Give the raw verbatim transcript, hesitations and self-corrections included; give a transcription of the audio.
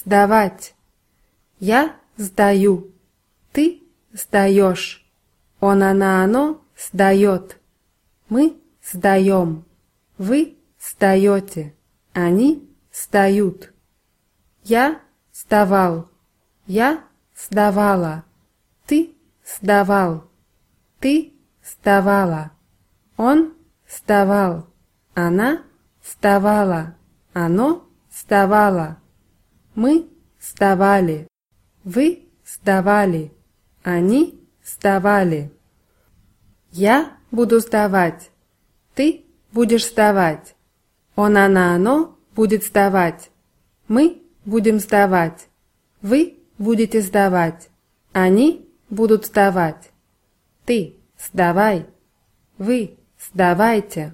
сдавать. Я сдаю. Ты сдаешь. Он, она, оно сдает. Мы сдаем. Вы сдаете. Они сдают. Я сдавал. Я сдавала. Ты сдавал. Ты сдавала. Он сдавал. Она сдавала. Оно сдавало. Мы сдавали. Вы сдавали. Они сдавали. Я буду сдавать. Ты будешь сдавать. Он, она, оно будет сдавать. Мы будем сдавать. Вы будете сдавать. Они будут сдавать. Ты сдавай. Вы сдавайте.